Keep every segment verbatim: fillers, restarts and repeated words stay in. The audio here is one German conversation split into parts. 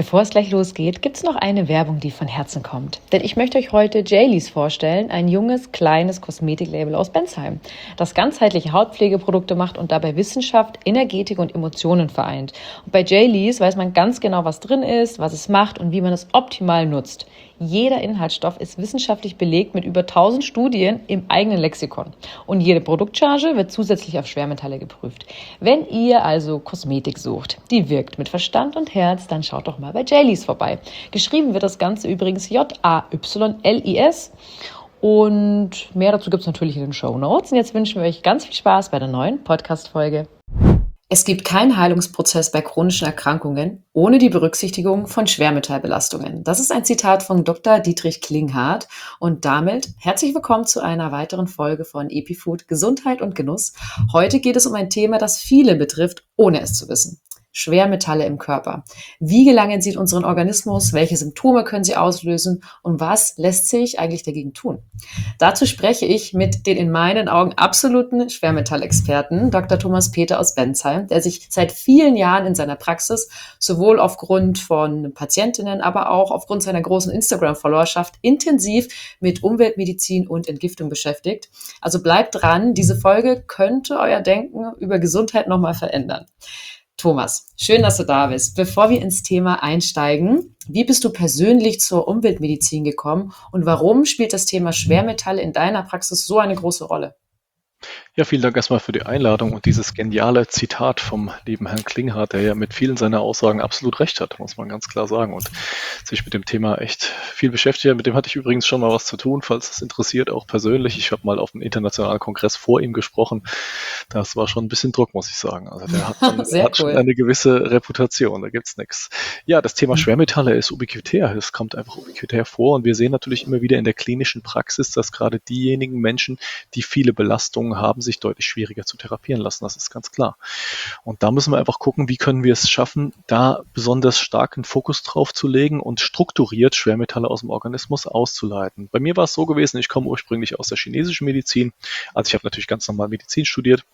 Bevor es gleich losgeht, gibt es noch eine Werbung, die von Herzen kommt. Denn ich möchte euch heute Jaylees vorstellen, ein junges, kleines Kosmetiklabel aus Bensheim, das ganzheitliche Hautpflegeprodukte macht und dabei Wissenschaft, Energetik und Emotionen vereint. Und bei Jaylees weiß man ganz genau, was drin ist, was es macht und wie man es optimal nutzt. Jeder Inhaltsstoff ist wissenschaftlich belegt mit über tausend Studien im eigenen Lexikon. Und jede Produktcharge wird zusätzlich auf Schwermetalle geprüft. Wenn ihr also Kosmetik sucht, die wirkt mit Verstand und Herz, dann schaut doch mal bei Jaylees vorbei. Geschrieben wird das Ganze übrigens J A Y L I S. Und mehr dazu gibt es natürlich in den Shownotes. Und jetzt wünschen wir euch ganz viel Spaß bei der neuen Podcast-Folge. Es gibt keinen Heilungsprozess bei chronischen Erkrankungen ohne die Berücksichtigung von Schwermetallbelastungen. Das ist ein Zitat von Doktor Dietrich Klinghardt. Und damit herzlich willkommen zu einer weiteren Folge von EpiFood Gesundheit und Genuss. Heute geht es um ein Thema, das viele betrifft, ohne es zu wissen. Schwermetalle im Körper. Wie gelangen sie in unseren Organismus? Welche Symptome können sie auslösen? Und was lässt sich eigentlich dagegen tun? Dazu spreche ich mit den in meinen Augen absoluten Schwermetallexperten, Doktor Thomas Peter aus Bensheim, der sich seit vielen Jahren in seiner Praxis sowohl aufgrund von Patientinnen, aber auch aufgrund seiner großen Instagram-Followerschaft intensiv mit Umweltmedizin und Entgiftung beschäftigt. Also bleibt dran, diese Folge könnte euer Denken über Gesundheit nochmal verändern. Thomas, schön, dass du da bist. Bevor wir ins Thema einsteigen, wie bist du persönlich zur Umweltmedizin gekommen und warum spielt das Thema Schwermetalle in deiner Praxis so eine große Rolle? Ja, vielen Dank erstmal für die Einladung und dieses geniale Zitat vom lieben Herrn Klinghardt, der ja mit vielen seiner Aussagen absolut recht hat, muss man ganz klar sagen, und sich mit dem Thema echt viel beschäftigt. Mit dem hatte ich übrigens schon mal was zu tun, falls es interessiert, auch persönlich. Ich habe mal auf einem internationalen Kongress vor ihm gesprochen. Das war schon ein bisschen Druck, muss ich sagen. Also der hat, schon, Sehr hat cool. schon eine gewisse Reputation, da gibt's nichts. Ja, das Thema Schwermetalle ist ubiquitär. Es kommt einfach ubiquitär vor und wir sehen natürlich immer wieder in der klinischen Praxis, dass gerade diejenigen Menschen, die viele Belastungen haben, sich deutlich schwieriger zu therapieren lassen. Das ist ganz klar. Und da müssen wir einfach gucken, wie können wir es schaffen, da besonders starken Fokus drauf zu legen und strukturiert Schwermetalle aus dem Organismus auszuleiten. Bei mir war es so gewesen, ich komme ursprünglich aus der chinesischen Medizin. Also ich habe natürlich ganz normal Medizin studiert,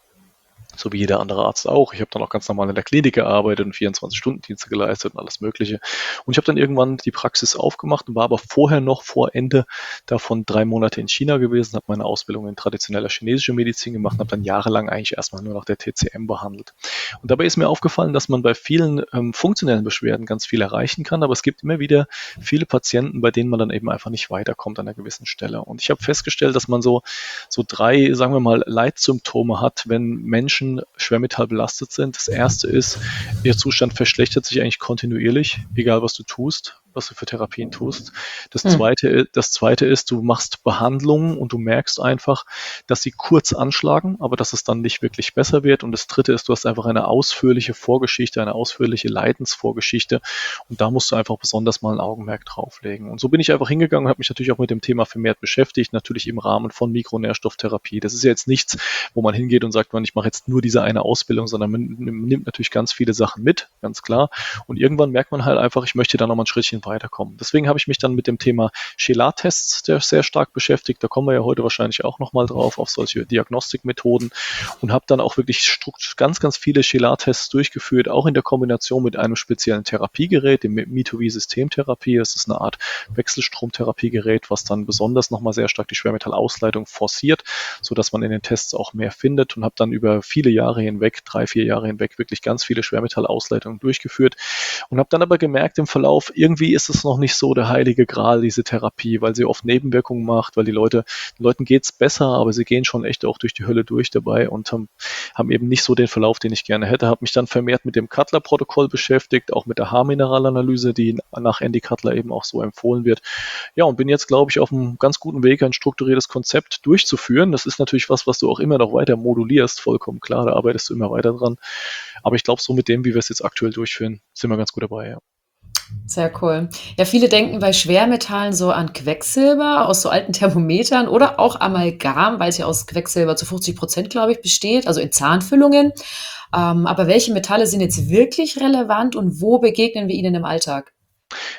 so wie jeder andere Arzt auch. Ich habe dann auch ganz normal in der Klinik gearbeitet und vierundzwanzig-Stunden-Dienste geleistet und alles Mögliche. Und ich habe dann irgendwann die Praxis aufgemacht und war aber vorher noch vor Ende davon drei Monate in China gewesen, habe meine Ausbildung in traditioneller chinesischer Medizin gemacht und habe dann jahrelang eigentlich erstmal nur nach der T C M behandelt. Und dabei ist mir aufgefallen, dass man bei vielen ähm, funktionellen Beschwerden ganz viel erreichen kann, aber es gibt immer wieder viele Patienten, bei denen man dann eben einfach nicht weiterkommt an einer gewissen Stelle. Und ich habe festgestellt, dass man so, so drei, sagen wir mal, Leitsymptome hat, wenn Menschen Schwermetall belastet sind. Das erste ist, ihr Zustand verschlechtert sich eigentlich kontinuierlich, egal was du tust, was du für Therapien tust. Das Hm. zweite, das zweite ist, du machst Behandlungen und du merkst einfach, dass sie kurz anschlagen, aber dass es dann nicht wirklich besser wird. Und das dritte ist, du hast einfach eine ausführliche Vorgeschichte, eine ausführliche Leidensvorgeschichte und da musst du einfach besonders mal ein Augenmerk drauflegen. Und so bin ich einfach hingegangen und habe mich natürlich auch mit dem Thema vermehrt beschäftigt, natürlich im Rahmen von Mikronährstofftherapie. Das ist ja jetzt nichts, wo man hingeht und sagt, man, ich mache jetzt nur diese eine Ausbildung, sondern man nimmt natürlich ganz viele Sachen mit, ganz klar. Und irgendwann merkt man halt einfach, ich möchte da nochmal ein Schrittchen weiterkommen. Deswegen habe ich mich dann mit dem Thema Chelat-Tests sehr stark beschäftigt. Da kommen wir ja heute wahrscheinlich auch nochmal drauf, auf solche Diagnostikmethoden, und habe dann auch wirklich ganz, ganz viele Chelat-Tests durchgeführt, auch in der Kombination mit einem speziellen Therapiegerät, dem Mitovi-Systemtherapie. Das ist eine Art Wechselstromtherapiegerät, was dann besonders nochmal sehr stark die Schwermetallausleitung forciert, sodass man in den Tests auch mehr findet, und habe dann über viele Jahre hinweg, drei, vier Jahre hinweg, wirklich ganz viele Schwermetallausleitungen durchgeführt und habe dann aber gemerkt im Verlauf, irgendwie ist es noch nicht so der heilige Gral, diese Therapie, weil sie oft Nebenwirkungen macht, weil die Leute, den Leuten geht's besser, aber sie gehen schon echt auch durch die Hölle durch dabei und haben, haben eben nicht so den Verlauf, den ich gerne hätte. Habe mich dann vermehrt mit dem Cutler-Protokoll beschäftigt, auch mit der Haarmineralanalyse, die nach Andy Cutler eben auch so empfohlen wird. Ja, und bin jetzt, glaube ich, auf einem ganz guten Weg, ein strukturiertes Konzept durchzuführen. Das ist natürlich was, was du auch immer noch weiter modulierst, vollkommen klar, da arbeitest du immer weiter dran. Aber ich glaube, so mit dem, wie wir es jetzt aktuell durchführen, sind wir ganz gut dabei, ja. Sehr cool. Ja, viele denken bei Schwermetallen so an Quecksilber aus so alten Thermometern oder auch Amalgam, weil es ja aus Quecksilber zu fünfzig Prozent, glaube ich, besteht, also in Zahnfüllungen. Ähm, aber welche Metalle sind jetzt wirklich relevant und wo begegnen wir ihnen im Alltag?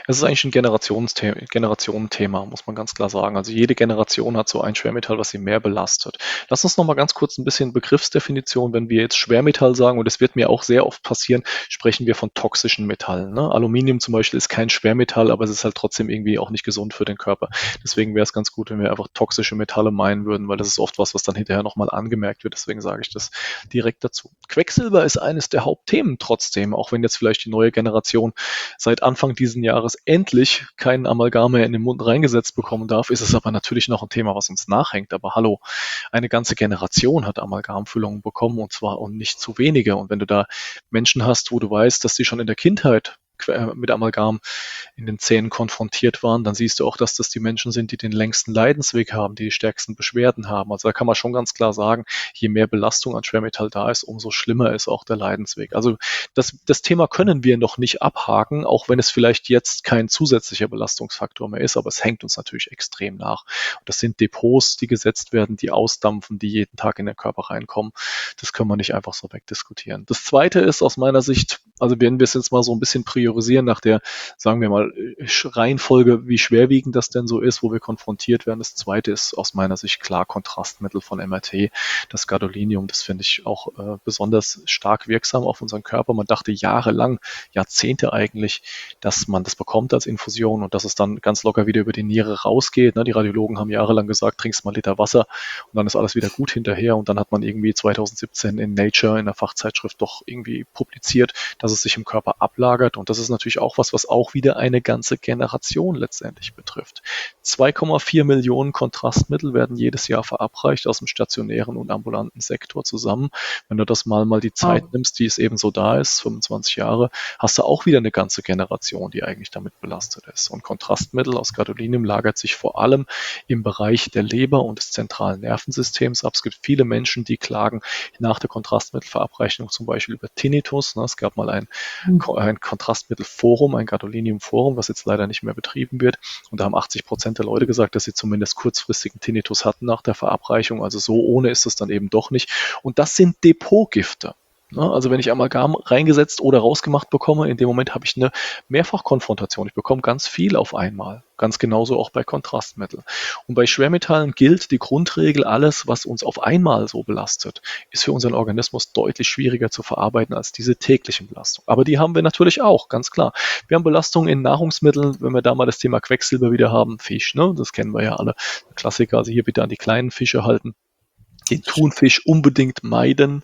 Es ist eigentlich ein Generationsthema, Generationenthema, muss man ganz klar sagen. Also jede Generation hat so ein Schwermetall, was sie mehr belastet. Lass uns noch mal ganz kurz ein bisschen Begriffsdefinition. Wenn wir jetzt Schwermetall sagen, und das wird mir auch sehr oft passieren, sprechen wir von toxischen Metallen. Ne? Aluminium zum Beispiel ist kein Schwermetall, aber es ist halt trotzdem irgendwie auch nicht gesund für den Körper. Deswegen wäre es ganz gut, wenn wir einfach toxische Metalle meinen würden, weil das ist oft was, was dann hinterher nochmal angemerkt wird. Deswegen sage ich das direkt dazu. Quecksilber ist eines der Hauptthemen trotzdem, auch wenn jetzt vielleicht die neue Generation seit Anfang diesen Jahres endlich keinen Amalgam mehr in den Mund reingesetzt bekommen darf, ist es aber natürlich noch ein Thema, was uns nachhängt. Aber hallo, eine ganze Generation hat Amalgamfüllungen bekommen und zwar und nicht zu wenige. Und wenn du da Menschen hast, wo du weißt, dass die schon in der Kindheit mit Amalgam in den Zähnen konfrontiert waren, dann siehst du auch, dass das die Menschen sind, die den längsten Leidensweg haben, die die stärksten Beschwerden haben. Also da kann man schon ganz klar sagen, je mehr Belastung an Schwermetall da ist, umso schlimmer ist auch der Leidensweg. Also das, das Thema können wir noch nicht abhaken, auch wenn es vielleicht jetzt kein zusätzlicher Belastungsfaktor mehr ist, aber es hängt uns natürlich extrem nach. Und das sind Depots, die gesetzt werden, die ausdampfen, die jeden Tag in den Körper reinkommen. Das können wir nicht einfach so wegdiskutieren. Das Zweite ist aus meiner Sicht, also wenn wir es jetzt mal so ein bisschen priorisieren, nach der, sagen wir mal, Reihenfolge, wie schwerwiegend das denn so ist, wo wir konfrontiert werden. Das Zweite ist aus meiner Sicht klar Kontrastmittel von M R T, das Gadolinium. Das finde ich auch äh, besonders stark wirksam auf unseren Körper. Man dachte jahrelang, Jahrzehnte eigentlich, dass man das bekommt als Infusion und dass es dann ganz locker wieder über die Niere rausgeht. Ne? Die Radiologen haben jahrelang gesagt, trinkst mal einen Liter Wasser und dann ist alles wieder gut hinterher. Und dann hat man irgendwie zwanzig siebzehn in Nature, in der Fachzeitschrift, doch irgendwie publiziert, dass es sich im Körper ablagert. Und das ist natürlich auch was, was auch wieder eine ganze Generation letztendlich betrifft. zwei Komma vier Millionen Kontrastmittel werden jedes Jahr verabreicht aus dem stationären und ambulanten Sektor zusammen. Wenn du das mal mal die Zeit oh. nimmst, die es eben so da ist, fünfundzwanzig Jahre, hast du auch wieder eine ganze Generation, die eigentlich damit belastet ist. Und Kontrastmittel aus Gadolinium lagert sich vor allem im Bereich der Leber und des zentralen Nervensystems ab. Es gibt viele Menschen, die klagen nach der Kontrastmittelverabreichung zum Beispiel über Tinnitus. Es gab mal ein, mhm. ein Kontrastmittelforum, ein Gadolinium-Forum, was jetzt leider nicht mehr betrieben wird. Und da haben achtzig Prozent der Leute gesagt, dass sie zumindest kurzfristigen Tinnitus hatten nach der Verabreichung. Also so ohne ist es dann eben doch nicht. Und das sind Depotgifte. Also wenn ich Amalgam reingesetzt oder rausgemacht bekomme, in dem Moment habe ich eine Mehrfachkonfrontation. Ich bekomme ganz viel auf einmal. Ganz genauso auch bei Kontrastmitteln. Und bei Schwermetallen gilt die Grundregel, alles, was uns auf einmal so belastet, ist für unseren Organismus deutlich schwieriger zu verarbeiten als diese täglichen Belastungen. Aber die haben wir natürlich auch, ganz klar. Wir haben Belastungen in Nahrungsmitteln, wenn wir da mal das Thema Quecksilber wieder haben, Fisch, ne? Das kennen wir ja alle. Klassiker, also hier bitte an die kleinen Fische halten. Den Thunfisch unbedingt meiden.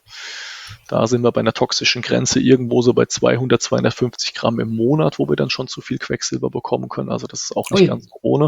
Da sind wir bei einer toxischen Grenze irgendwo so bei zweihundert, zweihundertfünfzig Gramm im Monat, wo wir dann schon zu viel Quecksilber bekommen können. Also das ist auch nicht Ui. ganz ohne.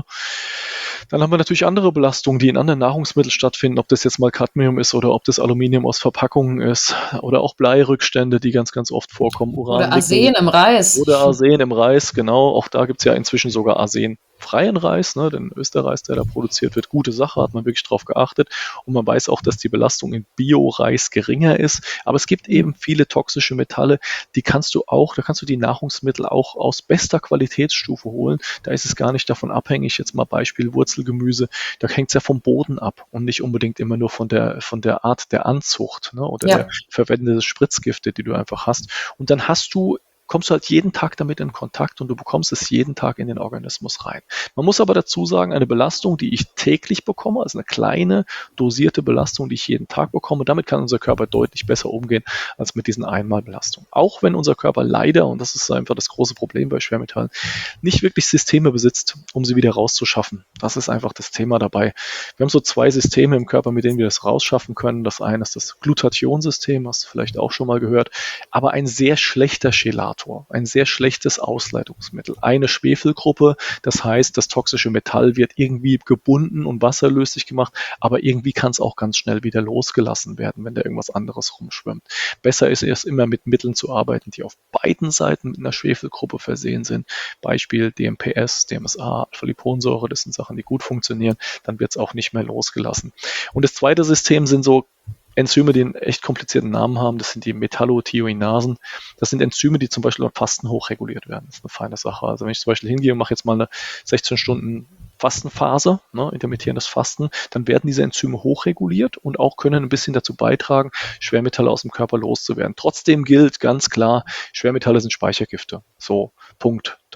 Dann haben wir natürlich andere Belastungen, die in anderen Nahrungsmitteln stattfinden, ob das jetzt mal Cadmium ist oder ob das Aluminium aus Verpackungen ist oder auch Bleirückstände, die ganz, ganz oft vorkommen. Uran, oder Arsen im Reis. Oder Arsen im Reis, genau. Auch da gibt es ja inzwischen sogar Arsen. Freien Reis, ne, den Österreich, der da produziert wird, gute Sache, hat man wirklich drauf geachtet und man weiß auch, dass die Belastung in Bio-Reis geringer ist, aber es gibt eben viele toxische Metalle, die kannst du auch, da kannst du die Nahrungsmittel auch aus bester Qualitätsstufe holen, da ist es gar nicht davon abhängig, jetzt mal Beispiel Wurzelgemüse, da hängt es ja vom Boden ab und nicht unbedingt immer nur von der, von der Art der Anzucht, ne, oder ja. der verwendete Spritzgifte, die du einfach hast und dann hast du kommst du halt jeden Tag damit in Kontakt und du bekommst es jeden Tag in den Organismus rein. Man muss aber dazu sagen, eine Belastung, die ich täglich bekomme, also eine kleine dosierte Belastung, die ich jeden Tag bekomme, damit kann unser Körper deutlich besser umgehen als mit diesen Einmalbelastungen. Auch wenn unser Körper leider, und das ist einfach das große Problem bei Schwermetallen, nicht wirklich Systeme besitzt, um sie wieder rauszuschaffen. Das ist einfach das Thema dabei. Wir haben so zwei Systeme im Körper, mit denen wir das rausschaffen können. Das eine ist das Glutationsystem, hast du vielleicht auch schon mal gehört, aber ein sehr schlechter Chelator. Ein sehr schlechtes Ausleitungsmittel. Eine Schwefelgruppe, das heißt, das toxische Metall wird irgendwie gebunden und wasserlöslich gemacht, aber irgendwie kann es auch ganz schnell wieder losgelassen werden, wenn da irgendwas anderes rumschwimmt. Besser ist es immer mit Mitteln zu arbeiten, die auf beiden Seiten mit einer Schwefelgruppe versehen sind. Beispiel D M P S, D M S A, Alpha-Liponsäure, das sind Sachen, die gut funktionieren, dann wird es auch nicht mehr losgelassen. Und das zweite System sind so Enzyme, die einen echt komplizierten Namen haben, das sind die Metallothioinasen. Das sind Enzyme, die zum Beispiel beim Fasten hochreguliert werden. Das ist eine feine Sache. Also wenn ich zum Beispiel hingehe und mache jetzt mal eine sechzehn Stunden Fastenphase, ne, intermittierendes Fasten, dann werden diese Enzyme hochreguliert und auch können ein bisschen dazu beitragen, Schwermetalle aus dem Körper loszuwerden. Trotzdem gilt ganz klar, Schwermetalle sind Speichergifte. So, Punkt.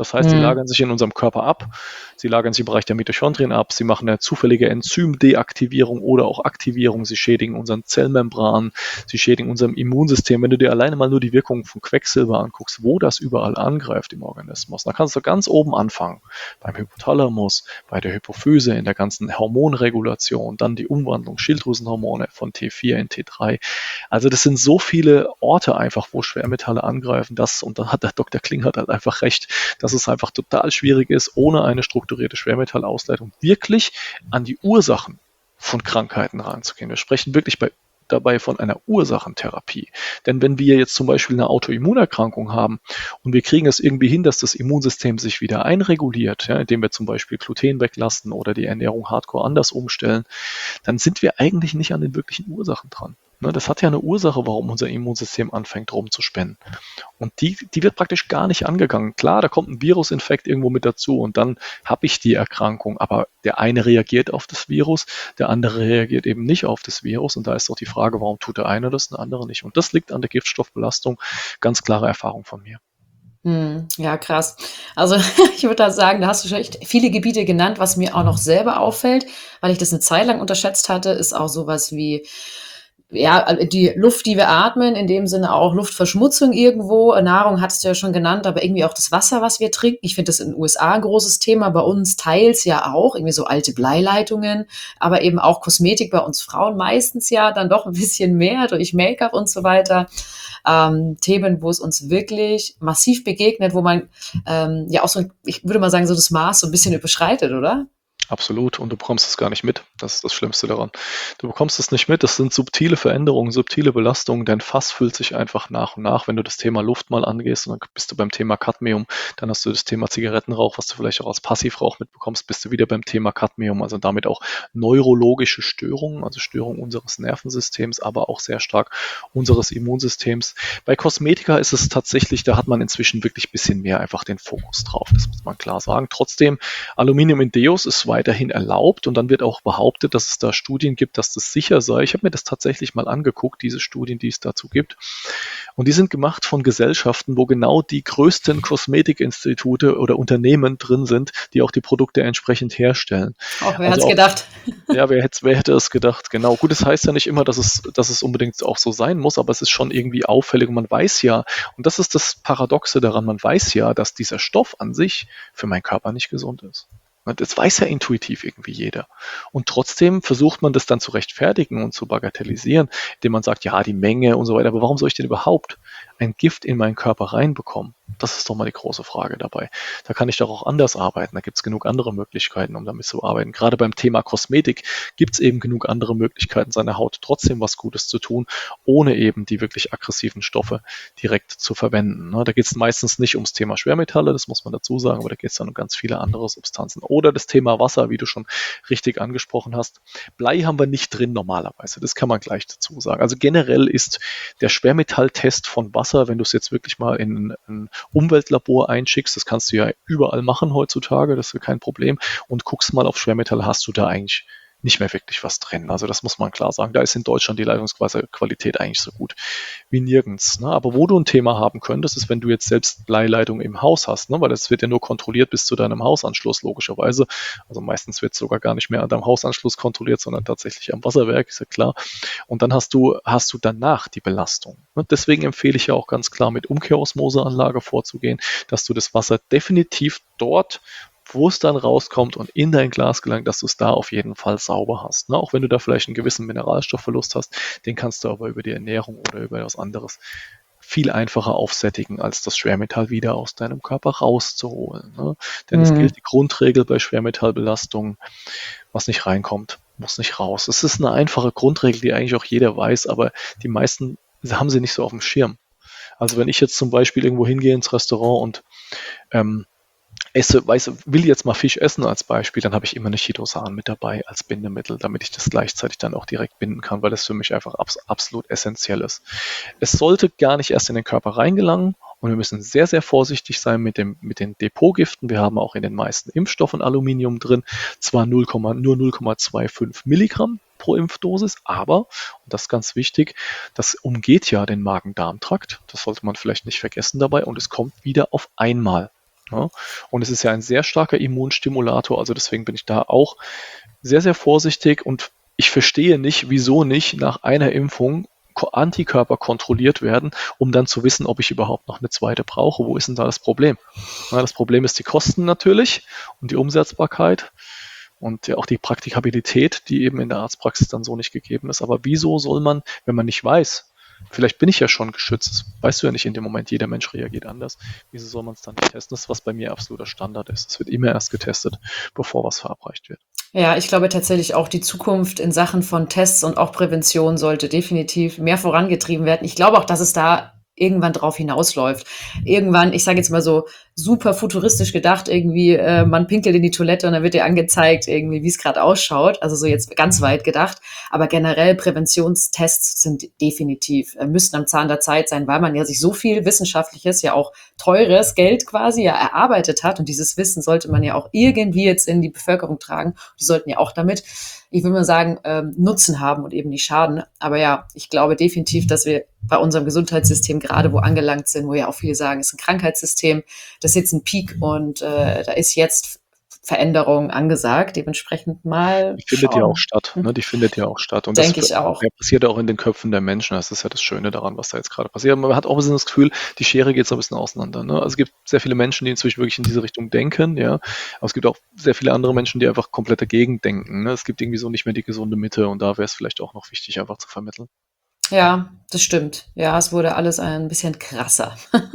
Das heißt, die Mhm. lagern sich in unserem Körper ab, sie lagern sich im Bereich der Mitochondrien ab, sie machen eine zufällige Enzymdeaktivierung oder auch Aktivierung, sie schädigen unseren Zellmembran, sie schädigen unserem Immunsystem. Wenn du dir alleine mal nur die Wirkungen von Quecksilber anguckst, wo das überall angreift im Organismus, dann kannst du ganz oben anfangen, beim Hypothalamus, bei der Hypophyse, in der ganzen Hormonregulation, dann die Umwandlung Schilddrüsenhormone von T vier in T drei. Also das sind so viele Orte einfach, wo Schwermetalle angreifen, das, und da hat der Doktor Klinghardt halt einfach recht, dass es einfach total schwierig ist, ohne eine strukturierte Schwermetallausleitung wirklich an die Ursachen von Krankheiten ranzugehen. Wir sprechen wirklich bei dabei von einer Ursachentherapie. Denn wenn wir jetzt zum Beispiel eine Autoimmunerkrankung haben und wir kriegen es irgendwie hin, dass das Immunsystem sich wieder einreguliert, ja, indem wir zum Beispiel Gluten weglassen oder die Ernährung hardcore anders umstellen, dann sind wir eigentlich nicht an den wirklichen Ursachen dran. Ne, das hat ja eine Ursache, warum unser Immunsystem anfängt rumzuspinnen. Und die, die wird praktisch gar nicht angegangen. Klar, da kommt ein Virusinfekt irgendwo mit dazu und dann habe ich die Erkrankung. Aber der eine reagiert auf das Virus, der andere reagiert eben nicht auf das Virus. Und da ist doch die Frage, warum tut der eine das, der andere nicht? Und das liegt an der Giftstoffbelastung. Ganz klare Erfahrung von mir. Hm, ja, krass. Also ich würde da sagen, da hast du schon echt viele Gebiete genannt. Was mir auch noch selber auffällt, weil ich das eine Zeit lang unterschätzt hatte, ist auch sowas wie ja, die Luft, die wir atmen, in dem Sinne auch Luftverschmutzung irgendwo. Nahrung hattest du ja schon genannt, aber irgendwie auch das Wasser, was wir trinken. Ich finde das in den U S A ein großes Thema, bei uns teils ja auch, irgendwie so alte Bleileitungen, aber eben auch Kosmetik bei uns Frauen meistens ja dann doch ein bisschen mehr durch Make-up und so weiter. Ähm, Themen, wo es uns wirklich massiv begegnet, wo man ähm, ja auch so, ich würde mal sagen, so das Maß so ein bisschen überschreitet, oder? Absolut. Und du bekommst es gar nicht mit. Das ist das Schlimmste daran. Du bekommst es nicht mit. Das sind subtile Veränderungen, subtile Belastungen. Dein Fass füllt sich einfach nach und nach. Wenn du das Thema Luft mal angehst, und dann bist du beim Thema Cadmium, dann hast du das Thema Zigarettenrauch, was du vielleicht auch als Passivrauch mitbekommst, bist du wieder beim Thema Cadmium. Also damit auch neurologische Störungen, also Störungen unseres Nervensystems, aber auch sehr stark unseres Immunsystems. Bei Kosmetika ist es tatsächlich, da hat man inzwischen wirklich ein bisschen mehr einfach den Fokus drauf. Das muss man klar sagen. Trotzdem, Aluminium in Deos ist weiterhin erlaubt und dann wird auch behauptet, dass es da Studien gibt, dass das sicher sei. Ich habe mir das tatsächlich mal angeguckt, diese Studien, die es dazu gibt. Und die sind gemacht von Gesellschaften, wo genau die größten Kosmetikinstitute oder Unternehmen drin sind, die auch die Produkte entsprechend herstellen. Auch wer Also hat's auch, gedacht? ja, wer hätte, wer hätte es gedacht? Genau. Gut, das heißt ja nicht immer, dass es, dass es unbedingt auch so sein muss, aber es ist schon irgendwie auffällig und man weiß ja, und das ist das Paradoxe daran, man weiß ja, dass dieser Stoff an sich für meinen Körper nicht gesund ist. Das weiß ja intuitiv irgendwie jeder. Und trotzdem versucht man das dann zu rechtfertigen und zu bagatellisieren, indem man sagt, ja, die Menge und so weiter. Aber warum soll ich denn überhaupt ein Gift in meinen Körper reinbekommen? Das ist doch mal die große Frage dabei. Da kann ich doch auch anders arbeiten. Da gibt es genug andere Möglichkeiten, um damit zu arbeiten. Gerade beim Thema Kosmetik gibt es eben genug andere Möglichkeiten, seiner Haut trotzdem was Gutes zu tun, ohne eben die wirklich aggressiven Stoffe direkt zu verwenden. Da geht es meistens nicht ums Thema Schwermetalle, das muss man dazu sagen, aber da geht es dann um ganz viele andere Substanzen. Oder das Thema Wasser, wie du schon richtig angesprochen hast. Blei haben wir nicht drin normalerweise, das kann man gleich dazu sagen. Also generell ist der Schwermetalltest von Wasser, wenn du es jetzt wirklich mal in ein Umweltlabor einschickst, das kannst du ja überall machen heutzutage, das ist ja kein Problem, und guckst mal auf Schwermetalle, hast du da eigentlich nicht mehr wirklich was drin. Also das muss man klar sagen. Da ist in Deutschland die Leitungswasserqualität eigentlich so gut wie nirgends. Ne? Aber wo du ein Thema haben könntest, ist, wenn du jetzt selbst Bleileitung im Haus hast, ne? Weil das wird ja nur kontrolliert bis zu deinem Hausanschluss, logischerweise. Also meistens wird es sogar gar nicht mehr an deinem Hausanschluss kontrolliert, sondern tatsächlich am Wasserwerk, ist ja klar. Und dann hast du, hast du danach die Belastung. Ne? Deswegen empfehle ich ja auch ganz klar, mit Umkehrosmoseanlage vorzugehen, dass du das Wasser definitiv dort, wo es dann rauskommt und in dein Glas gelangt, dass du es da auf jeden Fall sauber hast. Ne? Auch wenn du da vielleicht einen gewissen Mineralstoffverlust hast, den kannst du aber über die Ernährung oder über was anderes viel einfacher aufsättigen, als das Schwermetall wieder aus deinem Körper rauszuholen. Ne? Denn mhm. es gilt die Grundregel bei Schwermetallbelastung, was nicht reinkommt, muss nicht raus. Es ist eine einfache Grundregel, die eigentlich auch jeder weiß, aber die meisten haben sie nicht so auf dem Schirm. Also wenn ich jetzt zum Beispiel irgendwo hingehe ins Restaurant und ähm, esse, weiß, will jetzt mal Fisch essen als Beispiel, dann habe ich immer eine Chitosan mit dabei als Bindemittel, damit ich das gleichzeitig dann auch direkt binden kann, weil das für mich einfach abs- absolut essentiell ist. Es sollte gar nicht erst in den Körper reingelangen und wir müssen sehr, sehr vorsichtig sein mit, dem, mit den Depotgiften. Wir haben auch in den meisten Impfstoffen Aluminium drin, zwar null, nur null Komma fünfundzwanzig Milligramm pro Impfdosis, aber, und das ist ganz wichtig, das umgeht ja den Magen-Darm-Trakt, das sollte man vielleicht nicht vergessen dabei, und es kommt wieder auf einmal. Ja? Und es ist ja ein sehr starker Immunstimulator, also deswegen bin ich da auch sehr, sehr vorsichtig und ich verstehe nicht, wieso nicht nach einer Impfung Antikörper kontrolliert werden, um dann zu wissen, ob ich überhaupt noch eine zweite brauche. Wo ist denn da das Problem? Ja, das Problem ist die Kosten natürlich und die Umsetzbarkeit und ja auch die Praktikabilität, die eben in der Arztpraxis dann so nicht gegeben ist. Aber wieso soll man, wenn man nicht weiß, vielleicht bin ich ja schon geschützt, das weißt du ja nicht in dem Moment, jeder Mensch reagiert anders, wieso soll man es dann nicht testen? Das ist, was bei mir absoluter Standard ist. Es wird immer erst getestet, bevor was verabreicht wird. Ja, ich glaube tatsächlich auch, die Zukunft in Sachen von Tests und auch Prävention sollte definitiv mehr vorangetrieben werden. Ich glaube auch, dass es da irgendwann drauf hinausläuft. Irgendwann, ich sage jetzt mal so super futuristisch gedacht, irgendwie äh, man pinkelt in die Toilette und dann wird dir angezeigt, irgendwie, wie es gerade ausschaut. Also so jetzt ganz weit gedacht. Aber generell Präventionstests sind definitiv, äh, müssten am Zahn der Zeit sein, weil man ja sich so viel wissenschaftliches, ja auch teures Geld quasi ja erarbeitet hat. Und dieses Wissen sollte man ja auch irgendwie jetzt in die Bevölkerung tragen. Die sollten ja auch damit, ich will mal sagen, ähm, Nutzen haben und eben nicht schaden. Aber ja, ich glaube definitiv, dass wir bei unserem Gesundheitssystem gerade wo angelangt sind, wo ja auch viele sagen, es ist ein Krankheitssystem, das ist jetzt ein Peak und äh, da ist jetzt Veränderung angesagt, dementsprechend mal Die findet ja schauen. auch statt, ne? Die findet ja auch statt. Und Denke das ich auch. ja, passiert ja auch in den Köpfen der Menschen. Das ist ja das Schöne daran, was da jetzt gerade passiert. Man hat auch ein bisschen das Gefühl, die Schere geht so ein bisschen auseinander. Ne? Also es gibt sehr viele Menschen, die inzwischen wirklich in diese Richtung denken, ja. Aber es gibt auch sehr viele andere Menschen, die einfach komplett dagegen denken. Ne? Es gibt irgendwie so nicht mehr die gesunde Mitte und da wäre es vielleicht auch noch wichtig, einfach zu vermitteln. Ja, das stimmt. Ja, es wurde alles ein bisschen krasser.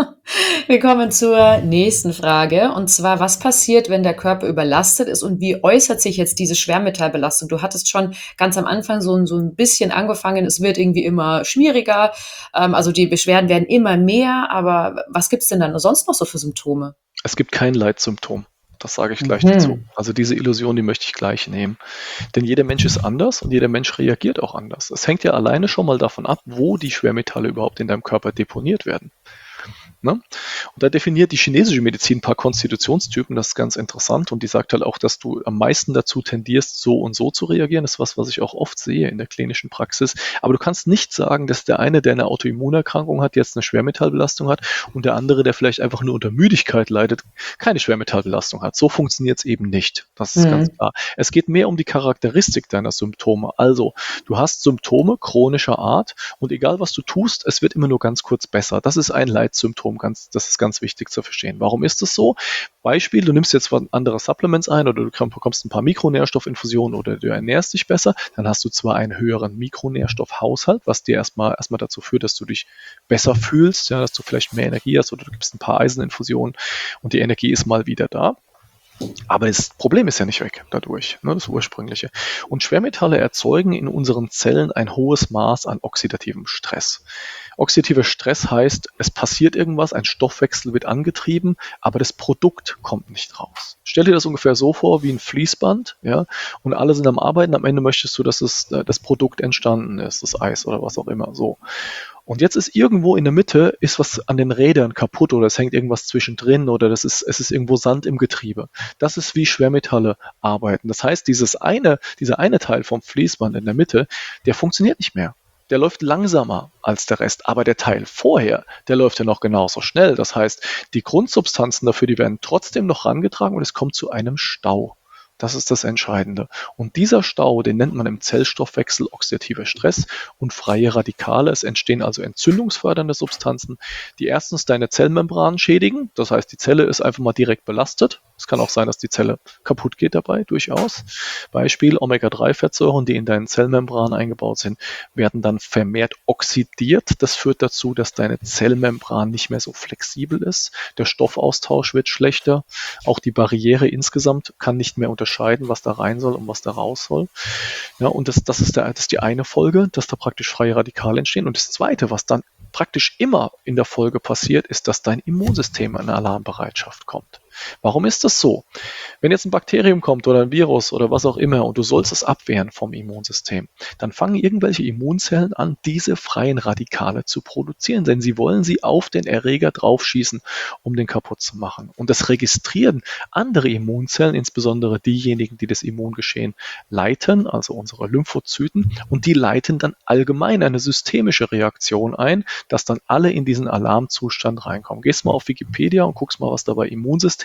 Wir kommen zur nächsten Frage. Und zwar, was passiert, wenn der Körper überlastet ist und wie äußert sich jetzt diese Schwermetallbelastung? Du hattest schon ganz am Anfang so, ein- so ein bisschen angefangen, es wird irgendwie immer schwieriger. Ähm, also die Beschwerden werden immer mehr. Aber was gibt's denn dann sonst noch so für Symptome? Es gibt kein Leitsymptom. Das sage ich gleich dazu. Mhm. Also diese Illusion, die möchte ich gleich nehmen. Denn jeder Mensch ist anders und jeder Mensch reagiert auch anders. Es hängt ja alleine schon mal davon ab, wo die Schwermetalle überhaupt in deinem Körper deponiert werden. Ne? Und da definiert die chinesische Medizin ein paar Konstitutionstypen, das ist ganz interessant und die sagt halt auch, dass du am meisten dazu tendierst, so und so zu reagieren. Das ist was, was ich auch oft sehe in der klinischen Praxis. Aber du kannst nicht sagen, dass der eine, der eine Autoimmunerkrankung hat, jetzt eine Schwermetallbelastung hat und der andere, der vielleicht einfach nur unter Müdigkeit leidet, keine Schwermetallbelastung hat. So funktioniert es eben nicht. Das ist ganz Mhm. klar. Es geht mehr um die Charakteristik deiner Symptome. Also, du hast Symptome chronischer Art und egal was du tust, es wird immer nur ganz kurz besser. Das ist ein Leitsymptom, ganz, das ist ganz wichtig zu verstehen. Warum ist das so? Beispiel, du nimmst jetzt andere Supplements ein oder du bekommst ein paar Mikronährstoffinfusionen oder du ernährst dich besser, dann hast du zwar einen höheren Mikronährstoffhaushalt, was dir erstmal, erstmal dazu führt, dass du dich besser fühlst, ja, dass du vielleicht mehr Energie hast oder du gibst ein paar Eiseninfusionen und die Energie ist mal wieder da. Aber das Problem ist ja nicht weg dadurch, ne, das ursprüngliche. Und Schwermetalle erzeugen in unseren Zellen ein hohes Maß an oxidativem Stress. Oxidativer Stress heißt, es passiert irgendwas, ein Stoffwechsel wird angetrieben, aber das Produkt kommt nicht raus. Stell dir das ungefähr so vor wie ein Fließband, ja, und alle sind am Arbeiten, am Ende möchtest du, dass es, das Produkt entstanden ist, das Eis oder was auch immer, so. Und jetzt ist irgendwo in der Mitte ist was an den Rädern kaputt oder es hängt irgendwas zwischendrin oder das ist, es ist irgendwo Sand im Getriebe. Das ist wie Schwermetalle arbeiten. Das heißt, dieses eine, dieser eine Teil vom Fließband in der Mitte, der funktioniert nicht mehr. Der läuft langsamer als der Rest, aber der Teil vorher, der läuft ja noch genauso schnell. Das heißt, die Grundsubstanzen dafür, die werden trotzdem noch rangetragen und es kommt zu einem Stau. Das ist das Entscheidende. Und dieser Stau, den nennt man im Zellstoffwechsel oxidativer Stress und freie Radikale. Es entstehen also entzündungsfördernde Substanzen, die erstens deine Zellmembran schädigen. Das heißt, die Zelle ist einfach mal direkt belastet. Es kann auch sein, dass die Zelle kaputt geht dabei, durchaus. Beispiel Omega drei Fettsäuren, die in deinen Zellmembran eingebaut sind, werden dann vermehrt oxidiert. Das führt dazu, dass deine Zellmembran nicht mehr so flexibel ist. Der Stoffaustausch wird schlechter. Auch die Barriere insgesamt kann nicht mehr unterscheiden, was da rein soll und was da raus soll. Ja, und das, das, ist der, das ist die eine Folge, dass da praktisch freie Radikale entstehen. Und das zweite, was dann praktisch immer in der Folge passiert, ist, dass dein Immunsystem in Alarmbereitschaft kommt. Warum ist das so? Wenn jetzt ein Bakterium kommt oder ein Virus oder was auch immer und du sollst es abwehren vom Immunsystem, dann fangen irgendwelche Immunzellen an, diese freien Radikale zu produzieren, denn sie wollen sie auf den Erreger draufschießen, um den kaputt zu machen. Und das registrieren andere Immunzellen, insbesondere diejenigen, die das Immungeschehen leiten, also unsere Lymphozyten, und die leiten dann allgemein eine systemische Reaktion ein, dass dann alle in diesen Alarmzustand reinkommen. Gehst mal auf Wikipedia und guckst mal, was da bei Immunsystem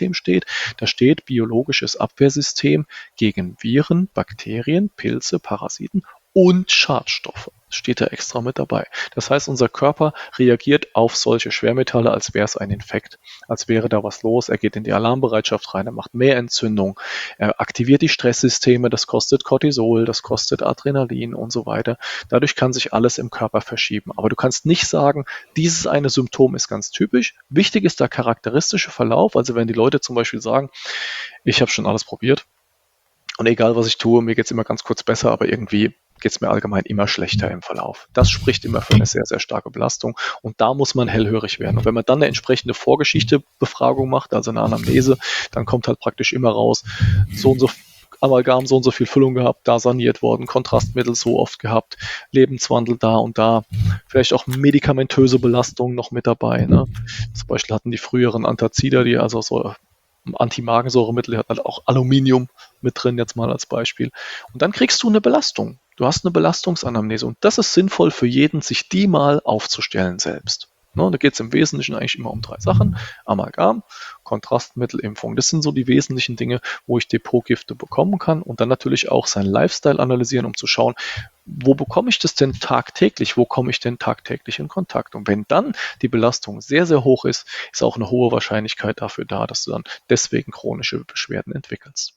Abwehrsystem steht. Da steht biologisches Abwehrsystem gegen Viren, Bakterien, Pilze, Parasiten und Schadstoffe. Das steht da extra mit dabei. Das heißt, unser Körper reagiert auf solche Schwermetalle, als wäre es ein Infekt, als wäre da was los. Er geht in die Alarmbereitschaft rein, er macht mehr Entzündung, er aktiviert die Stresssysteme, das kostet Cortisol, das kostet Adrenalin und so weiter. Dadurch kann sich alles im Körper verschieben. Aber du kannst nicht sagen, dieses eine Symptom ist ganz typisch. Wichtig ist der charakteristische Verlauf. Also wenn die Leute zum Beispiel sagen, ich habe schon alles probiert und egal was ich tue, mir geht es immer ganz kurz besser, aber irgendwie geht es mir allgemein immer schlechter im Verlauf. Das spricht immer für eine sehr, sehr starke Belastung und da muss man hellhörig werden. Und wenn man dann eine entsprechende Vorgeschichte-Befragung macht, also eine Anamnese, dann kommt halt praktisch immer raus, so und so Amalgam, so und so viel Füllung gehabt, da saniert worden, Kontrastmittel so oft gehabt, Lebenswandel da und da, vielleicht auch medikamentöse Belastungen noch mit dabei. Ne? Zum Beispiel hatten die früheren Antazider, die also so Antimagensäuremittel, die hatten halt auch Aluminium mit drin, jetzt mal als Beispiel. Und dann kriegst du eine Belastung. Du hast eine Belastungsanamnese und das ist sinnvoll für jeden, sich die mal aufzustellen selbst. Ne, da geht es im Wesentlichen eigentlich immer um drei Sachen. Amalgam, Kontrastmittel, Impfung. Das sind so die wesentlichen Dinge, wo ich Depotgifte bekommen kann und dann natürlich auch seinen Lifestyle analysieren, um zu schauen, wo bekomme ich das denn tagtäglich, wo komme ich denn tagtäglich in Kontakt? Und wenn dann die Belastung sehr, sehr hoch ist, ist auch eine hohe Wahrscheinlichkeit dafür da, dass du dann deswegen chronische Beschwerden entwickelst.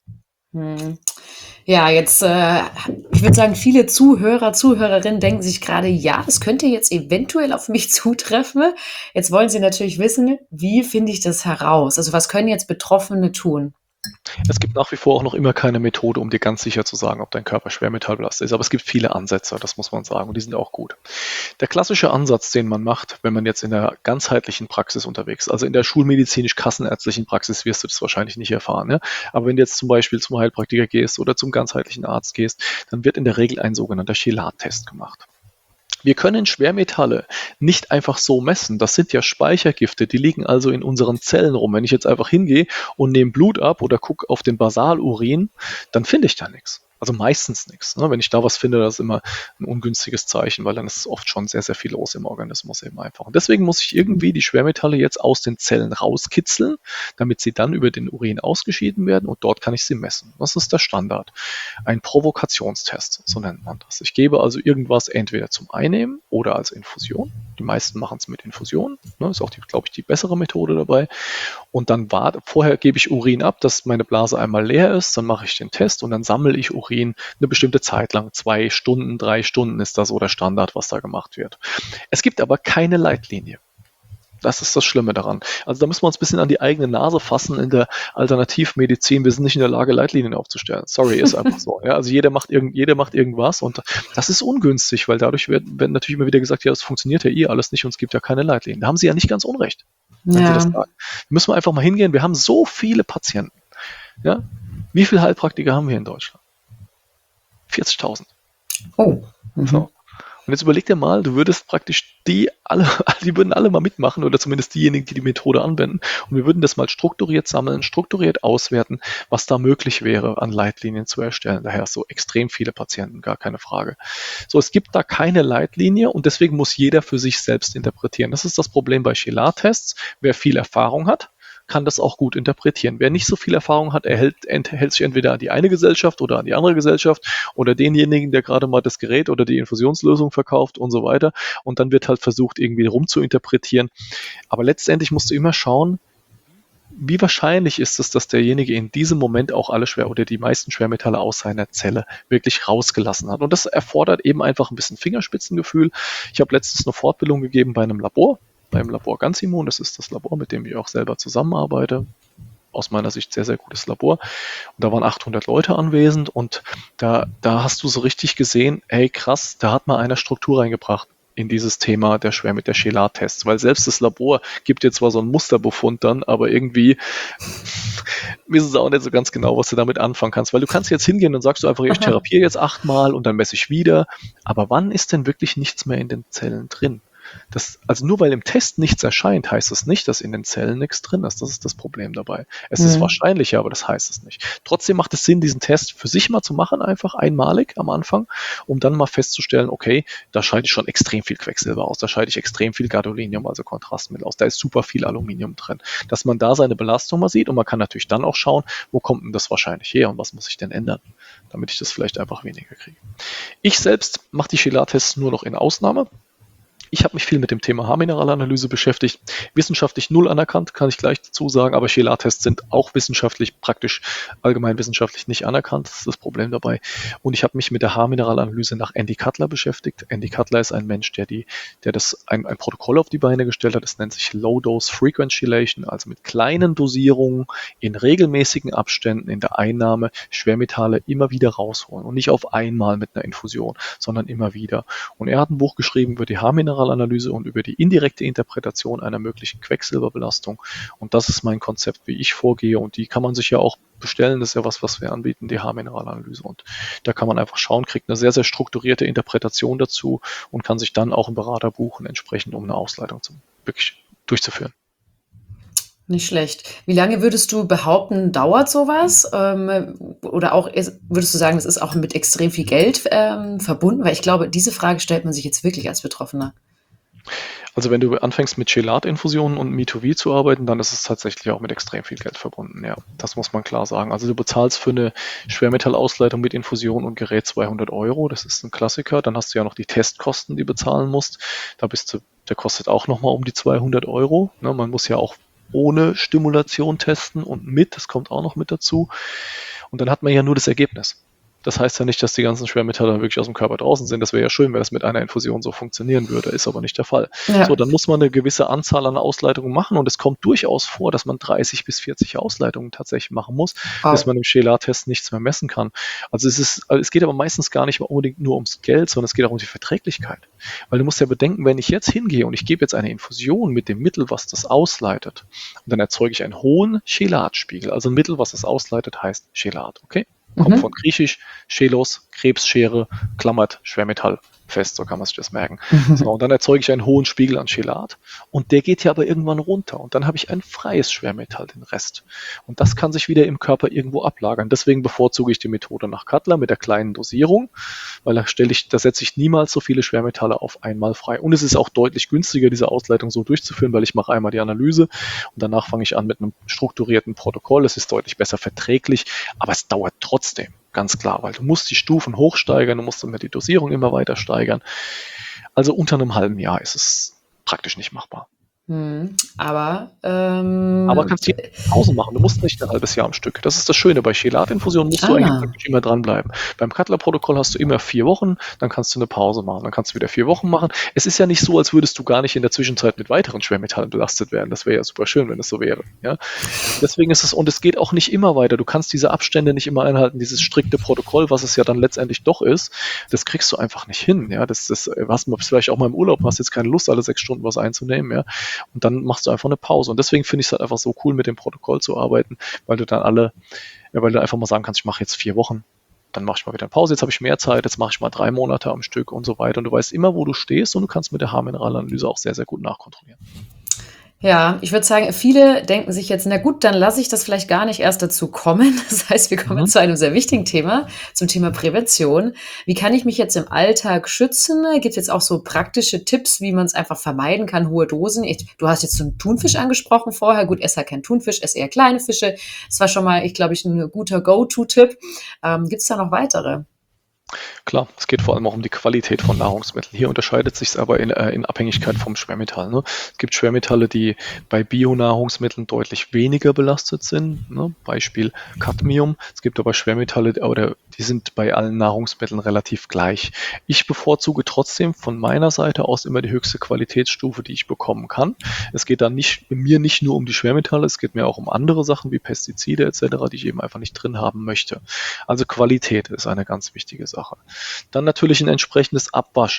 Ja, jetzt, äh, ich würde sagen, viele Zuhörer, Zuhörerinnen denken sich gerade, ja, das könnte jetzt eventuell auf mich zutreffen. Jetzt wollen sie natürlich wissen, wie finde ich das heraus? Also was können jetzt Betroffene tun? Es gibt nach wie vor auch noch immer keine Methode, um dir ganz sicher zu sagen, ob dein Körper schwermetallbelastet ist. Aber es gibt viele Ansätze, das muss man sagen, und die sind auch gut. Der klassische Ansatz, den man macht, wenn man jetzt in der ganzheitlichen Praxis unterwegs ist, also in der schulmedizinisch-kassenärztlichen Praxis wirst du das wahrscheinlich nicht erfahren. Ja? Aber wenn du jetzt zum Beispiel zum Heilpraktiker gehst oder zum ganzheitlichen Arzt gehst, dann wird in der Regel ein sogenannter Chelat-Test gemacht. Wir können Schwermetalle nicht einfach so messen. Das sind ja Speichergifte, die liegen also in unseren Zellen rum. Wenn ich jetzt einfach hingehe und nehme Blut ab oder gucke auf den Basalurin, dann finde ich da nichts. Also meistens nichts. Ne? Wenn ich da was finde, das ist immer ein ungünstiges Zeichen, weil dann ist oft schon sehr, sehr viel los im Organismus eben einfach. Und deswegen muss ich irgendwie die Schwermetalle jetzt aus den Zellen rauskitzeln, damit sie dann über den Urin ausgeschieden werden und dort kann ich sie messen. Das ist der Standard. Ein Provokationstest, so nennt man das. Ich gebe also irgendwas entweder zum Einnehmen oder als Infusion. Die meisten machen es mit Infusion. Ne? Ist auch, die, glaube ich, die bessere Methode dabei. Und dann warte, vorher gebe ich Urin ab, dass meine Blase einmal leer ist, dann mache ich den Test und dann sammle ich Urin eine bestimmte Zeit lang. Zwei Stunden, drei Stunden ist das so der Standard, was da gemacht wird. Es gibt aber keine Leitlinie. Das ist das Schlimme daran. Also da müssen wir uns ein bisschen an die eigene Nase fassen in der Alternativmedizin. Wir sind nicht in der Lage, Leitlinien aufzustellen. Sorry, ist einfach so. Ja, also jeder macht, irgend, jeder macht irgendwas und das ist ungünstig, weil dadurch wird, wird natürlich immer wieder gesagt, ja, das funktioniert ja eh alles nicht und es gibt ja keine Leitlinien. Da haben sie ja nicht ganz unrecht. Wenn Ja. sie das sagen. Müssen wir einfach mal hingehen. Wir haben so viele Patienten. Ja? Wie viele Heilpraktiker haben wir in Deutschland? vierzigtausend. Oh. Mhm. So. Und jetzt überleg dir mal, du würdest praktisch die alle, die würden alle mal mitmachen oder zumindest diejenigen, die die Methode anwenden. Und wir würden das mal strukturiert sammeln, strukturiert auswerten, was da möglich wäre, an Leitlinien zu erstellen. Daher so extrem viele Patienten, gar keine Frage. So, es gibt da keine Leitlinie und deswegen muss jeder für sich selbst interpretieren. Das ist das Problem bei Chelat-Tests. Wer viel Erfahrung hat, kann das auch gut interpretieren. Wer nicht so viel Erfahrung hat, er hält, hält sich entweder an die eine Gesellschaft oder an die andere Gesellschaft oder denjenigen, der gerade mal das Gerät oder die Infusionslösung verkauft und so weiter. Und dann wird halt versucht, irgendwie rumzuinterpretieren. Aber letztendlich musst du immer schauen, wie wahrscheinlich ist es, dass derjenige in diesem Moment auch alle schwer oder die meisten Schwermetalle aus seiner Zelle wirklich rausgelassen hat. Und das erfordert eben einfach ein bisschen Fingerspitzengefühl. Ich habe letztens eine Fortbildung gegeben bei einem Labor. Beim Labor Ganzimmun, das ist das Labor, mit dem ich auch selber zusammenarbeite. Aus meiner Sicht sehr, sehr gutes Labor. Und da waren achthundert Leute anwesend und da, da hast du so richtig gesehen, hey krass, da hat mal einer Struktur reingebracht in dieses Thema der Schwer mit der Chelat-Tests, weil selbst das Labor gibt dir zwar so einen Musterbefund dann, aber irgendwie wissen sie auch nicht so ganz genau, was du damit anfangen kannst, weil du kannst jetzt hingehen und sagst du einfach, ich therapiere jetzt achtmal und dann messe ich wieder, aber wann ist denn wirklich nichts mehr in den Zellen drin? Das, also nur weil im Test nichts erscheint, heißt es nicht, dass in den Zellen nichts drin ist. Das ist das Problem dabei. Es ist Mhm. wahrscheinlicher, aber das heißt es nicht. Trotzdem macht es Sinn, diesen Test für sich mal zu machen, einfach einmalig am Anfang, um dann mal festzustellen, okay, da scheide ich schon extrem viel Quecksilber aus, da scheide ich extrem viel Gadolinium, also Kontrastmittel aus, da ist super viel Aluminium drin. Dass man da seine Belastung mal sieht und man kann natürlich dann auch schauen, wo kommt denn das wahrscheinlich her und was muss ich denn ändern, damit ich das vielleicht einfach weniger kriege. Ich selbst mache die Chelat-Tests nur noch in Ausnahme. Ich habe mich viel mit dem Thema Haarmineralanalyse beschäftigt. Wissenschaftlich null anerkannt, kann ich gleich dazu sagen, aber Chelat-Tests sind auch wissenschaftlich, praktisch allgemein wissenschaftlich nicht anerkannt. Das ist das Problem dabei. Und ich habe mich mit der Haarmineralanalyse nach Andy Cutler beschäftigt. Andy Cutler ist ein Mensch, der, die, der das ein, ein Protokoll auf die Beine gestellt hat. Das nennt sich Low-Dose Frequentylation, also mit kleinen Dosierungen in regelmäßigen Abständen in der Einnahme Schwermetalle immer wieder rausholen. Und nicht auf einmal mit einer Infusion, sondern immer wieder. Und er hat ein Buch geschrieben über die Haarmineralanalyse und über die indirekte Interpretation einer möglichen Quecksilberbelastung. Und das ist mein Konzept, wie ich vorgehe. Und die kann man sich ja auch bestellen. Das ist ja was, was wir anbieten, die Haarmineralanalyse. Und da kann man einfach schauen, kriegt eine sehr, sehr strukturierte Interpretation dazu und kann sich dann auch einen Berater buchen, entsprechend, um eine Ausleitung zu, wirklich durchzuführen. Nicht schlecht. Wie lange würdest du behaupten, dauert sowas? Ähm, oder auch ist, würdest du sagen, das ist auch mit extrem viel Geld ähm, verbunden? Weil ich glaube, diese Frage stellt man sich jetzt wirklich als Betroffener. Also wenn du anfängst mit Chelat-Infusionen und Me to V zu arbeiten, dann ist es tatsächlich auch mit extrem viel Geld verbunden. Ja, das muss man klar sagen. Also du bezahlst für eine Schwermetallausleitung mit Infusion und Gerät zweihundert Euro. Das ist ein Klassiker. Dann hast du ja noch die Testkosten, die du bezahlen musst. Da bist du, der kostet auch nochmal um die zweihundert Euro. Ne, man muss ja auch ohne Stimulation testen und mit, das kommt auch noch mit dazu. Und dann hat man ja nur das Ergebnis. Das heißt ja nicht, dass die ganzen Schwermetalle wirklich aus dem Körper draußen sind. Das wäre ja schön, wenn das mit einer Infusion so funktionieren würde. Ist aber nicht der Fall. Ja. So, dann muss man eine gewisse Anzahl an Ausleitungen machen und es kommt durchaus vor, dass man dreißig bis vierzig Ausleitungen tatsächlich machen muss, Wow. bis man im Chelat-Test nichts mehr messen kann. Also es ist, es geht aber meistens gar nicht unbedingt nur ums Geld, sondern es geht auch um die Verträglichkeit. Weil du musst ja bedenken, wenn ich jetzt hingehe und ich gebe jetzt eine Infusion mit dem Mittel, was das ausleitet, und dann erzeuge ich einen hohen Chelatspiegel. Also ein Mittel, was das ausleitet, heißt Chelat, okay? Kommt Mhm. von Griechisch, Chelos, Krebsschere, klammert Schwermetall fest, so kann man sich das merken. So, und dann erzeuge ich einen hohen Spiegel an Chelat und der geht ja aber irgendwann runter und dann habe ich ein freies Schwermetall, den Rest. Und das kann sich wieder im Körper irgendwo ablagern. Deswegen bevorzuge ich die Methode nach Cutler mit der kleinen Dosierung, weil da stelle ich, da setze ich niemals so viele Schwermetalle auf einmal frei. Und es ist auch deutlich günstiger, diese Ausleitung so durchzuführen, weil ich mache einmal die Analyse und danach fange ich an mit einem strukturierten Protokoll. Es ist deutlich besser verträglich, aber es dauert trotzdem. Ganz klar, weil du musst die Stufen hochsteigern, du musst immer die Dosierung immer weiter steigern. Also unter einem halben Jahr ist es praktisch nicht machbar. Hm, aber ähm, Aber kannst du Pause machen, du musst nicht ein halbes Jahr am Stück. Das ist das Schöne, bei Chelatinfusion musst du Ah. eigentlich wirklich immer dranbleiben. Beim Cutler-Protokoll hast du immer vier Wochen, dann kannst du eine Pause machen, dann kannst du wieder vier Wochen machen. Es ist ja nicht so, als würdest du gar nicht in der Zwischenzeit mit weiteren Schwermetallen belastet werden. Das wäre ja super schön, wenn es so wäre. Ja? Deswegen ist es, und es geht auch nicht immer weiter. Du kannst diese Abstände nicht immer einhalten, dieses strikte Protokoll, was es ja dann letztendlich doch ist, das kriegst du einfach nicht hin. Ja? Das, das hast du vielleicht auch mal im Urlaub, hast jetzt keine Lust, alle sechs Stunden was einzunehmen. Ja? Und dann machst du einfach eine Pause. Und deswegen finde ich es halt einfach so cool, mit dem Protokoll zu arbeiten, weil du dann alle, ja, weil du einfach mal sagen kannst, ich mache jetzt vier Wochen, dann mache ich mal wieder eine Pause, jetzt habe ich mehr Zeit, jetzt mache ich mal drei Monate am Stück und so weiter. Und du weißt immer, wo du stehst und du kannst mit der Haarmineralanalyse auch sehr, sehr gut nachkontrollieren. Ja, ich würde sagen, viele denken sich jetzt, na gut, dann lasse ich das vielleicht gar nicht erst dazu kommen. Das heißt, wir kommen Mhm. zu einem sehr wichtigen Thema, zum Thema Prävention. Wie kann ich mich jetzt im Alltag schützen? Gibt es jetzt auch so praktische Tipps, wie man es einfach vermeiden kann, hohe Dosen? Ich, du hast jetzt so einen Thunfisch angesprochen vorher. Gut, ess halt kein Thunfisch, ess eher kleine Fische. Das war schon mal, ich glaube, ich, ein guter Go-To-Tipp. Ähm, Gibt es da noch weitere? Klar, es geht vor allem auch um die Qualität von Nahrungsmitteln. Hier unterscheidet sich es aber in, äh, in Abhängigkeit vom Schwermetall. Ne? Es gibt Schwermetalle, die bei Bionahrungsmitteln deutlich weniger belastet sind. Ne? Beispiel Cadmium. Es gibt aber Schwermetalle, oder die sind bei allen Nahrungsmitteln relativ gleich. Ich bevorzuge trotzdem von meiner Seite aus immer die höchste Qualitätsstufe, die ich bekommen kann. Es geht dann nicht, mir nicht nur um die Schwermetalle, es geht mir auch um andere Sachen wie Pestizide et cetera, die ich eben einfach nicht drin haben möchte. Also Qualität ist eine ganz wichtige Sache. Dann natürlich ein entsprechendes Abwaschen.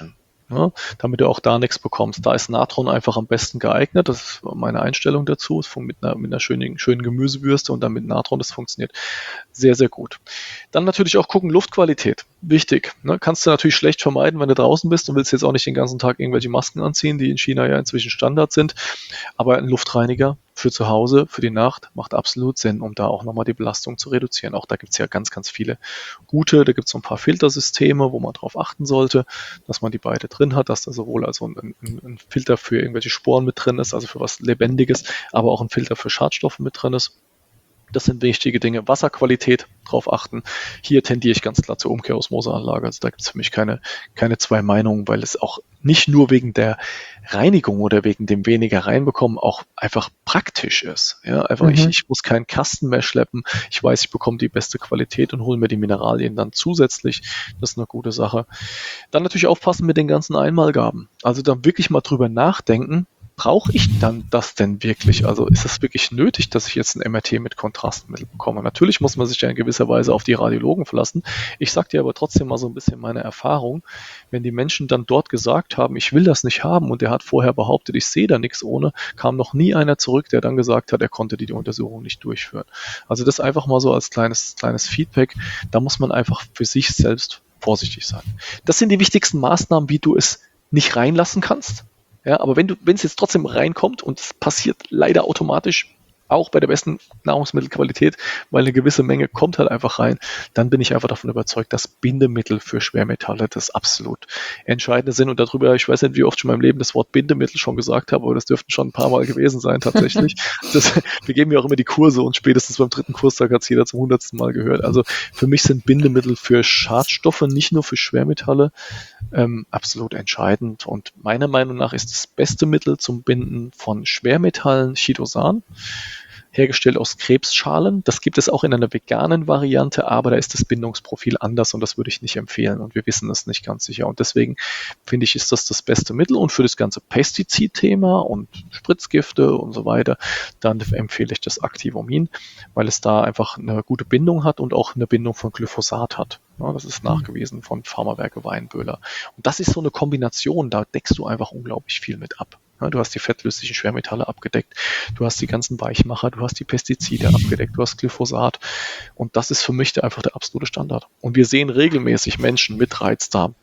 Ja, damit du auch da nichts bekommst. Da ist Natron einfach am besten geeignet. Das ist meine Einstellung dazu. Mit einer, mit einer schönen, schönen Gemüsebürste und dann mit Natron, das funktioniert sehr, sehr gut. Dann natürlich auch gucken, Luftqualität. Wichtig. Ne? Kannst du natürlich schlecht vermeiden, wenn du draußen bist und willst jetzt auch nicht den ganzen Tag irgendwelche Masken anziehen, die in China ja inzwischen Standard sind. Aber ein Luftreiniger für zu Hause, für die Nacht, macht absolut Sinn, um da auch nochmal die Belastung zu reduzieren. Auch da gibt es ja ganz, ganz viele gute. Da gibt es so ein paar Filtersysteme, wo man drauf achten sollte, dass man die beide drin hat, dass da sowohl also ein, ein, ein Filter für irgendwelche Sporen mit drin ist, also für was Lebendiges, aber auch ein Filter für Schadstoffe mit drin ist. Das sind wichtige Dinge. Wasserqualität, drauf achten. Hier tendiere ich ganz klar zur Umkehrosmoseanlage. Also da gibt es für mich keine, keine zwei Meinungen, weil es auch nicht nur wegen der Reinigung oder wegen dem weniger reinbekommen auch einfach praktisch ist. Ja, einfach Mhm. ich, ich muss keinen Kasten mehr schleppen. Ich weiß, ich bekomme die beste Qualität und hole mir die Mineralien dann zusätzlich. Das ist eine gute Sache. Dann natürlich aufpassen mit den ganzen Einmalgaben. Also dann wirklich mal drüber nachdenken, brauche ich dann das denn wirklich? Also ist es wirklich nötig, dass ich jetzt ein M R T mit Kontrastmittel bekomme? Natürlich muss man sich ja in gewisser Weise auf die Radiologen verlassen. Ich sage dir aber trotzdem mal so ein bisschen meine Erfahrung. Wenn die Menschen dann dort gesagt haben, ich will das nicht haben und der hat vorher behauptet, ich sehe da nichts ohne, kam noch nie einer zurück, der dann gesagt hat, er konnte die, die Untersuchung nicht durchführen. Also das einfach mal so als kleines, kleines Feedback. Da muss man einfach für sich selbst vorsichtig sein. Das sind die wichtigsten Maßnahmen, wie du es nicht reinlassen kannst. Ja, aber wenn du, wenn es jetzt trotzdem reinkommt und es passiert leider automatisch, auch bei der besten Nahrungsmittelqualität, weil eine gewisse Menge kommt halt einfach rein, dann bin ich einfach davon überzeugt, dass Bindemittel für Schwermetalle das absolut Entscheidende sind. Und darüber, ich weiß nicht, wie oft ich in meinem Leben das Wort Bindemittel schon gesagt habe, aber das dürften schon ein paar Mal gewesen sein tatsächlich. Das, wir geben ja auch immer die Kurse und spätestens beim dritten Kurstag hat es jeder zum hundertsten Mal gehört. Also für mich sind Bindemittel für Schadstoffe, nicht nur für Schwermetalle, ähm, absolut entscheidend. Und meiner Meinung nach ist das beste Mittel zum Binden von Schwermetallen Chitosan, hergestellt aus Krebsschalen. Das gibt es auch in einer veganen Variante, aber da ist das Bindungsprofil anders und das würde ich nicht empfehlen und wir wissen es nicht ganz sicher. Und deswegen finde ich, ist das das beste Mittel. Und für das ganze Pestizidthema und Spritzgifte und so weiter, dann empfehle ich das Activomin, weil es da einfach eine gute Bindung hat und auch eine Bindung von Glyphosat hat. Ja, das ist nachgewiesen von Pharmawerke Weinböhler. Und das ist so eine Kombination, da deckst du einfach unglaublich viel mit ab. Ja, du hast die fettlöslichen Schwermetalle abgedeckt, du hast die ganzen Weichmacher, du hast die Pestizide abgedeckt, du hast Glyphosat und das ist für mich der, einfach der absolute Standard. Und wir sehen regelmäßig Menschen mit Reizdarm,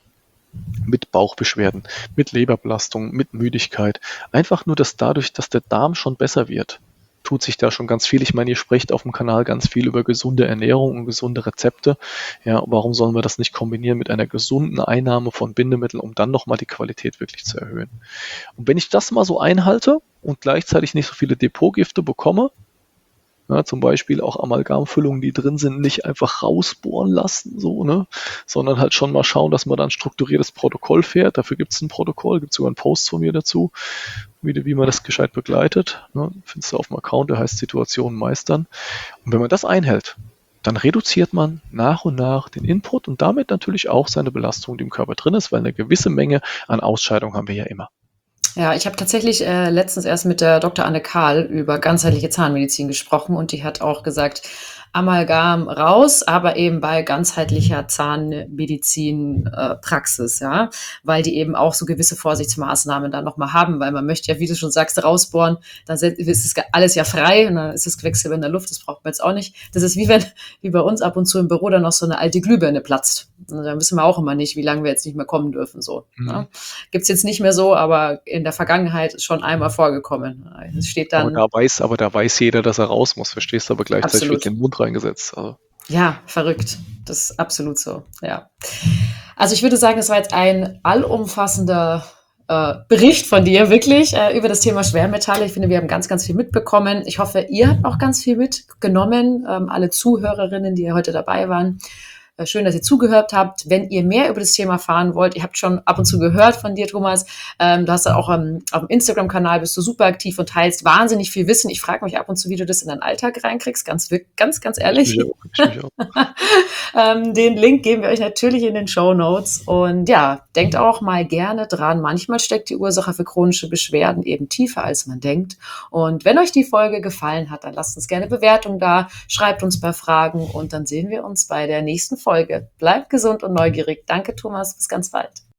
mit Bauchbeschwerden, mit Leberbelastung, mit Müdigkeit. Einfach nur, dass dadurch, dass der Darm schon besser wird, tut sich da schon ganz viel. Ich meine, ihr sprecht auf dem Kanal ganz viel über gesunde Ernährung und gesunde Rezepte. Ja, warum sollen wir das nicht kombinieren mit einer gesunden Einnahme von Bindemitteln, um dann nochmal die Qualität wirklich zu erhöhen? Und wenn ich das mal so einhalte und gleichzeitig nicht so viele Depotgifte bekomme, ja, zum Beispiel auch Amalgamfüllungen, die drin sind, nicht einfach rausbohren lassen, so, ne, sondern halt schon mal schauen, dass man da ein strukturiertes Protokoll fährt. Dafür gibt es ein Protokoll, gibt es sogar einen Post von mir dazu, wie, wie man das gescheit begleitet. Ne, findest du auf dem Account, der heißt Situationen meistern. Und wenn man das einhält, dann reduziert man nach und nach den Input und damit natürlich auch seine Belastung, die im Körper drin ist, weil eine gewisse Menge an Ausscheidung haben wir ja immer. Ja, ich habe tatsächlich äh, letztens erst mit der Doktor Anne Kahl über ganzheitliche Zahnmedizin gesprochen und die hat auch gesagt, Amalgam raus, aber eben bei ganzheitlicher Zahnmedizin-Praxis, äh, ja, weil die eben auch so gewisse Vorsichtsmaßnahmen dann nochmal haben, weil man möchte ja, wie du schon sagst, rausbohren, dann ist es alles ja frei und dann ist das Quecksilber in der Luft, das braucht man jetzt auch nicht. Das ist wie wenn, wie bei uns ab und zu im Büro dann noch so eine alte Glühbirne platzt. Und dann wissen wir auch immer nicht, wie lange wir jetzt nicht mehr kommen dürfen, so. Mhm. Ja. Gibt's jetzt nicht mehr so, aber in der Vergangenheit ist schon einmal vorgekommen. Es steht dann. Aber da weiß, aber da weiß jeder, dass er raus muss, verstehst du, aber gleichzeitig Absolut. wird den Mund reingesetzt. Also. Ja, verrückt. Das ist absolut so, ja. Also ich würde sagen, das war jetzt ein allumfassender äh, Bericht von dir, wirklich, äh, über das Thema Schwermetalle. Ich finde, wir haben ganz, ganz viel mitbekommen. Ich hoffe, ihr habt auch ganz viel mitgenommen, ähm, alle Zuhörerinnen, die heute dabei waren. Schön, dass ihr zugehört habt. Wenn ihr mehr über das Thema erfahren wollt, ihr habt schon ab und zu gehört von dir, Thomas. Ähm, du hast auch ähm, auf dem Instagram-Kanal, bist du super aktiv und teilst wahnsinnig viel Wissen. Ich frage mich ab und zu, wie du das in deinen Alltag reinkriegst. Ganz, ganz, ganz ehrlich. Ich mich auch, ich mich auch. ähm, den Link geben wir euch natürlich in den Shownotes. Und ja, denkt auch mal gerne dran. Manchmal steckt die Ursache für chronische Beschwerden eben tiefer, als man denkt. Und wenn euch die Folge gefallen hat, dann lasst uns gerne Bewertung da, schreibt uns bei Fragen und dann sehen wir uns bei der nächsten Folge. Bleibt gesund und neugierig. Danke, Thomas. Bis ganz bald.